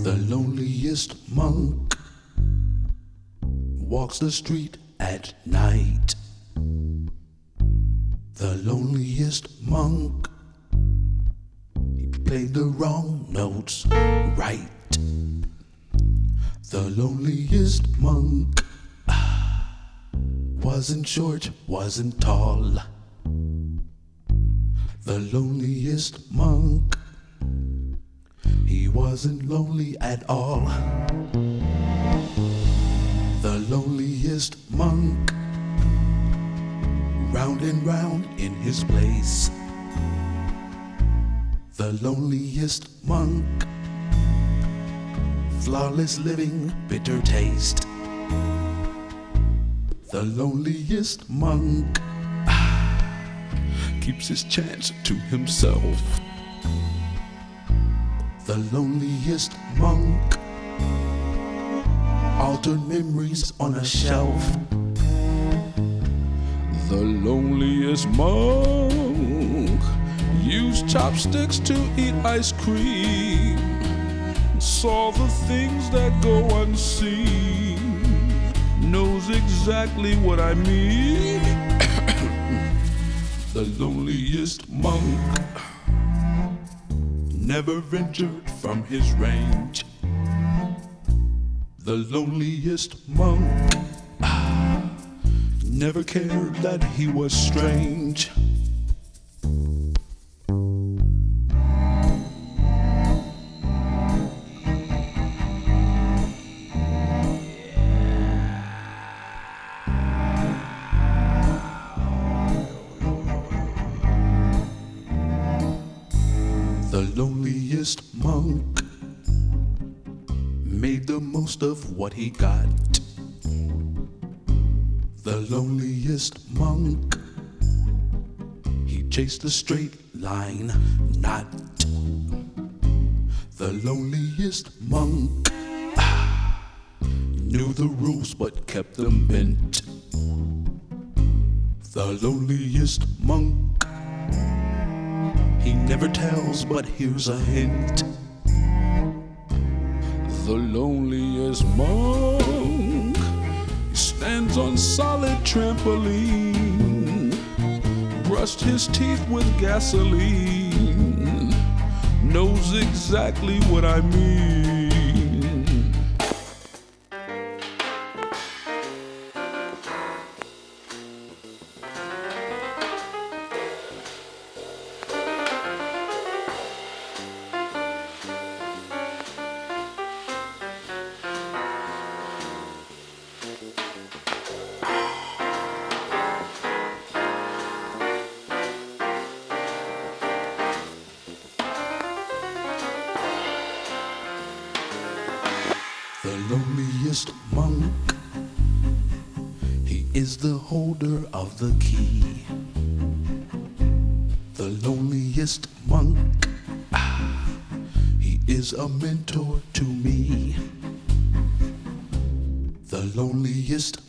The loneliest monk walks the street at night. The loneliest monk, he played the wrong notes right. The loneliest monk wasn't short, wasn't tall. The loneliest monk, he wasn't lonely at all. The loneliest monk, round and round in his place. The loneliest monk, flawless living, bitter taste. The loneliest monk keeps his chance to himself. The loneliest monk, altered memories on a shelf. The loneliest monk used chopsticks to eat ice cream, saw the things that go unseen, knows exactly what I mean. The loneliest monk never ventured from his range. The loneliest monk never cared that he was strange. The loneliest monk made the most of what he got. The loneliest monk, he chased a straight line, not. The loneliest monk knew the rules but kept them bent. The loneliest monk, he never tells but here's a hint. The loneliest monk, he stands on solid trampoline, brushed his teeth with gasoline, knows exactly what I mean. The loneliest monk, he is the holder of the key. The loneliest monk, he is a mentor to me. The loneliest